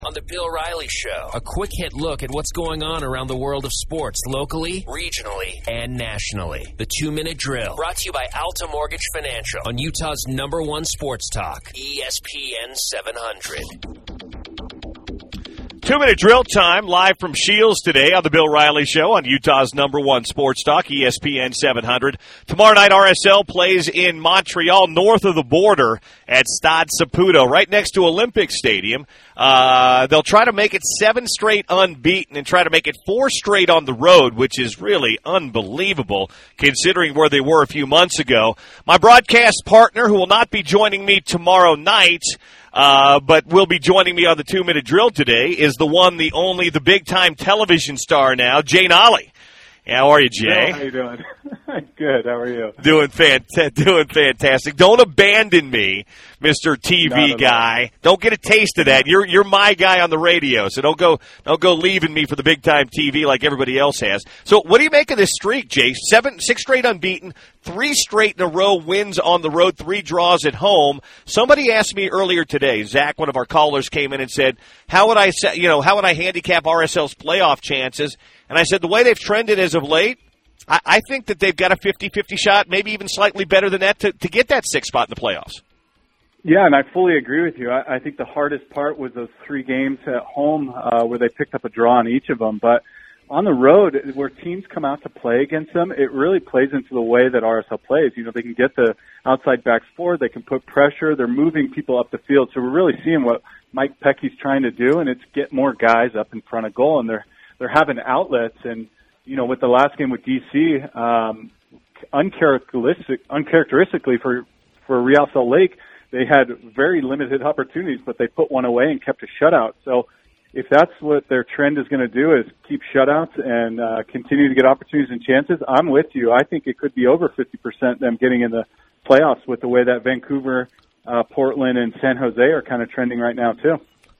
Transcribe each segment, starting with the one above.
On the Bill Riley Show, a quick hit look at what's going on around the world of sports, locally, regionally, and nationally. The 2-Minute Drill, brought to you by Alta Mortgage Financial on Utah's #1 sports talk, ESPN 700. 2-Minute Drill time, live from Shields today on the Bill Riley Show on Utah's #1 sports talk, ESPN 700. Tomorrow night, RSL plays in Montreal, north of the border at Stade Saputo, right next to Olympic Stadium. They'll try to make it 7 straight unbeaten and try to make it 4 straight on the road, which is really unbelievable considering where they were a few months ago. My broadcast partner, who will not be joining me tomorrow night, but will be joining me on the 2-Minute Drill today, is the one, the only, the big-time television star now, Jay Nolly. How are you, Jay? How you doing? Good. How are you? Doing fantastic. Don't abandon me, Mr. TV guy. Don't get a taste of that. You're my guy on the radio, so don't go leaving me for the big time TV like everybody else has. So, what do you make of this streak, Jay? 6 straight unbeaten, 3 straight in a row wins on the road, 3 draws at home. Somebody asked me earlier today. Zach, one of our callers, came in and said, "How would I handicap RSL's playoff chances?" And I said, the way they've trended as of late, I think that they've got a 50-50 shot, maybe even slightly better than that, to get that 6th spot in the playoffs. Yeah, and I fully agree with you. I think the hardest part was those 3 games at home where they picked up a draw in each of them. But on the road, where teams come out to play against them, it really plays into the way that RSL plays. You know, they can get the outside backs forward, they can put pressure, they're moving people up the field. So we're really seeing what Mike Peckey's trying to do, and it's get more guys up in front of goal, and they're having outlets. And, you know, with the last game with DC, uncharacteristically for Real Salt Lake, they had very limited opportunities, but they put one away and kept a shutout. So if that's what their trend is going to do, is keep shutouts and continue to get opportunities and chances, I'm with you. I think it could be over 50% them getting in the playoffs with the way that Vancouver, Portland, and San Jose are kind of trending right now too.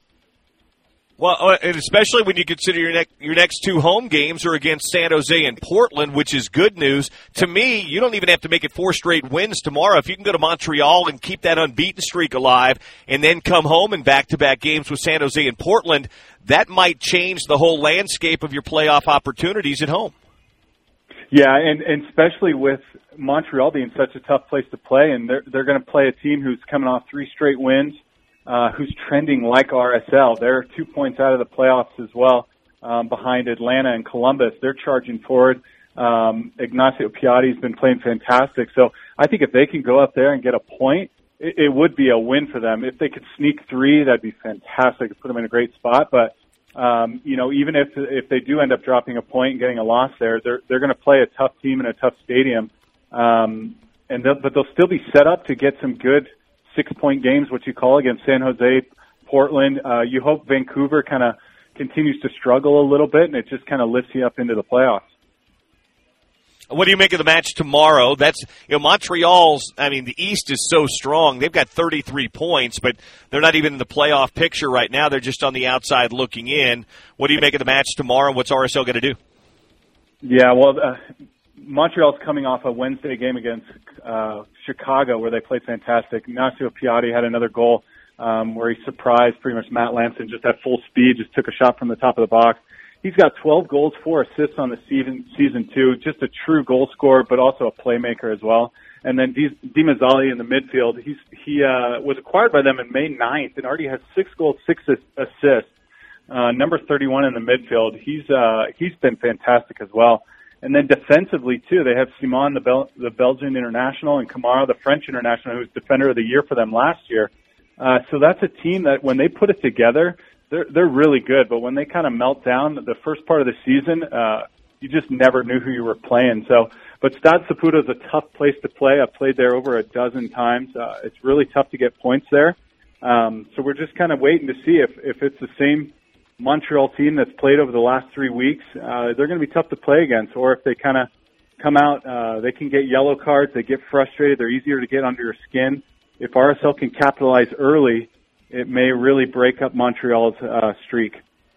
Well, and especially when you consider your next 2 home games are against San Jose and Portland, which is good news. To me, you don't even have to make it 4 straight wins tomorrow. If you can go to Montreal and keep that unbeaten streak alive and then come home in back-to-back games with San Jose and Portland, that might change the whole landscape of your playoff opportunities at home. Yeah, and especially with Montreal being such a tough place to play, and they're going to play a team who's coming off 3 straight wins, who's trending like RSL. They're 2 points out of the playoffs as well, behind Atlanta and Columbus. They're charging forward. Ignacio Piatti's been playing fantastic. So I think if they can go up there and get a point, it would be a win for them. If they could sneak 3, that'd be fantastic. It'd put them in a great spot. But, you know, even if they do end up dropping a point and getting a loss there, they're going to play a tough team in a tough stadium. But they'll still be set up to get some good 6-point games, what you call, against San Jose, Portland. You hope Vancouver kind of continues to struggle a little bit, and it just kind of lifts you up into the playoffs. What do you make of the match tomorrow? That's, you know, Montreal's, I mean, the East is so strong. They've got 33 points, but they're not even in the playoff picture right now. They're just on the outside looking in. What do you make of the match tomorrow, and what's RSL going to do? Yeah, well, Montreal's coming off a Wednesday game against Chicago where they played fantastic. Ignacio Piatti had another goal where he surprised pretty much Matt Lamson just at full speed, just took a shot from the top of the box. He's got 12 goals, 4 assists on the season too, just a true goal scorer, but also a playmaker as well. And then Di Mazzali in the midfield, he was acquired by them in May 9th and already has 6 goals, 6 assists. Number 31 in the midfield, he's been fantastic as well. And then defensively too, they have Simon, the Belgian international, and Kamara, the French international, who was Defender of the Year for them last year. So that's a team that when they put it together, they're really good. But when they kind of melt down the first part of the season, you just never knew who you were playing. So, but Stade Saputo is a tough place to play. I've played there over a dozen times. It's really tough to get points there. So we're just kind of waiting to see if it's the same Montreal team that's played over the last 3 weeks. They're going to be tough to play against, or if they kind of come out, they can get yellow cards, they get frustrated, they're easier to get under your skin. If RSL can capitalize early, it may really break up Montreal's streak.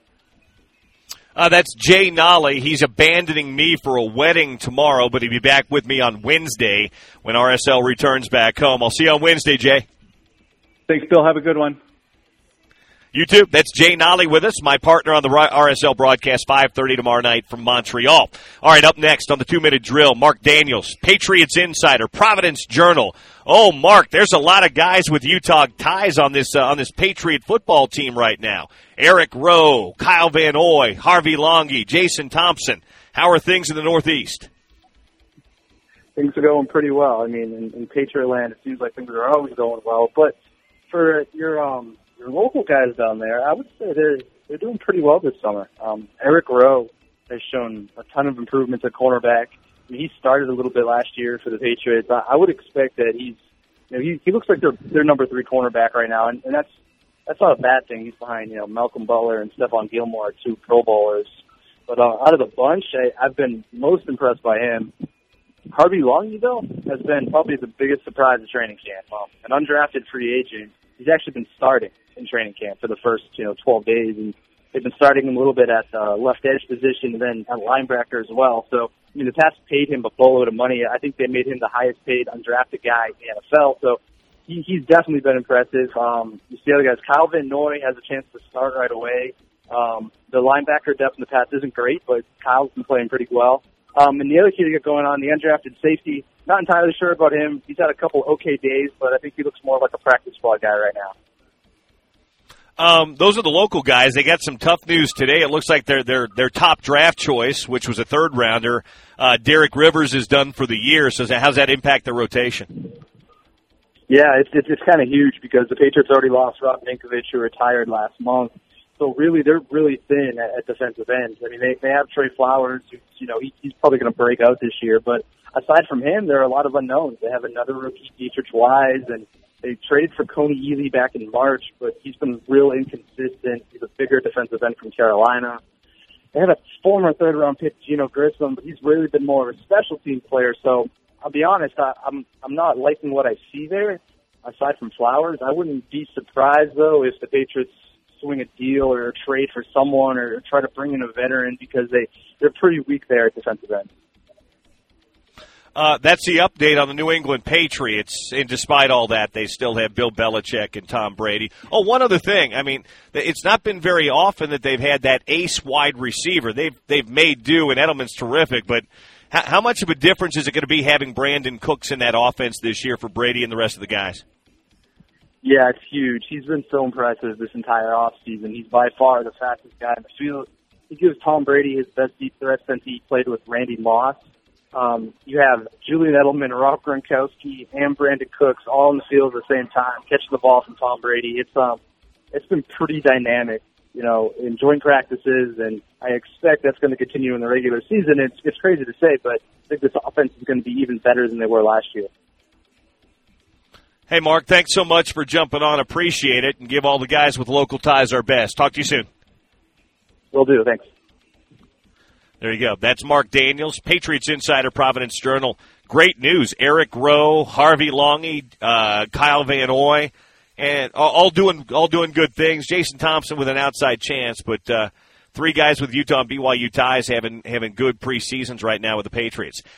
That's Jay Nolly. He's abandoning me for a wedding tomorrow, but he'll be back with me on Wednesday when RSL returns back home. I'll see you on Wednesday, Jay. Thanks, Bill. Have a good one. You too. That's Jay Nolly with us, my partner on the RSL broadcast, 5:30 tomorrow night from Montreal. All right, up next on the 2-minute drill, Mark Daniels, Patriots Insider, Providence Journal. Oh, Mark, there's a lot of guys with Utah ties on this Patriot football team right now. Eric Rowe, Kyle Van Noy, Harvey Longy, Jason Thompson. How are things in the Northeast? Things are going pretty well. I mean, in Patriot land, it seems like things are always going well. But for your local guys down there, I would say they're doing pretty well this summer. Eric Rowe has shown a ton of improvements at cornerback. I mean, he started a little bit last year for the Patriots. I would expect that he looks like their number 3 cornerback right now, and that's not a bad thing. He's behind Malcolm Butler and Stephon Gilmore, 2 Pro Bowlers. But out of the bunch, I've been most impressed by him. Harvey Longy, though, has been probably the biggest surprise of training camp. An undrafted free agent. He's actually been starting in training camp for the first 12 days, and they've been starting him a little bit at the left edge position and then at linebacker as well. So, I mean, the Pats paid him a boatload of money. I think they made him the highest paid undrafted guy in the NFL. So he's definitely been impressive. You see other guys. Kyle Van Noy has a chance to start right away. The linebacker depth in the Pats isn't great, but Kyle's been playing pretty well. And the other kid they got going on, the undrafted safety, not entirely sure about him. He's had a couple okay days, but I think he looks more like a practice squad guy right now. Those are the local guys. They got some tough news today. It looks like their top draft choice, which was a 3rd rounder, Derek Rivers, is done for the year. So how's that impact the rotation? Yeah, it's kind of huge because the Patriots already lost Rob Ninkovich, who retired last month. So really, they're really thin at defensive end. I mean, they have Trey Flowers, who, he's probably going to break out this year. But aside from him, there are a lot of unknowns. They have another rookie, Dietrich Wise, and they traded for Coney Ely back in March, but he's been real inconsistent. He's a bigger defensive end from Carolina. They have a former 3rd-round pick, Geno Grissom, but he's really been more of a special team player. So I'll be honest, I'm not liking what I see there. Aside from Flowers, I wouldn't be surprised though if the Patriots swing a deal or a trade for someone or try to bring in a veteran because they're pretty weak there at defensive end. That's the update on the New England Patriots, and despite all that, they still have Bill Belichick and Tom Brady. Oh, one other thing. I mean, it's not been very often that they've had that ace wide receiver. They've made do, and Edelman's terrific, but how much of a difference is it going to be having Brandon Cooks in that offense this year for Brady and the rest of the guys? Yeah, it's huge. He's been so impressive this entire offseason. He's by far the fastest guy in the field. He gives Tom Brady his best deep threat since he played with Randy Moss. You have Julian Edelman, Rob Gronkowski, and Brandon Cooks all in the field at the same time, catching the ball from Tom Brady. It's been pretty dynamic, in joint practices, and I expect that's going to continue in the regular season. It's crazy to say, but I think this offense is going to be even better than they were last year. Hey, Mark, thanks so much for jumping on. Appreciate it, and give all the guys with local ties our best. Talk to you soon. Will do. Thanks. There you go. That's Mark Daniels, Patriots Insider, Providence Journal. Great news. Eric Rowe, Harvey Longy, Kyle Van Noy, and all doing good things. Jason Thompson with an outside chance, but 3 guys with Utah and BYU ties having good preseasons right now with the Patriots.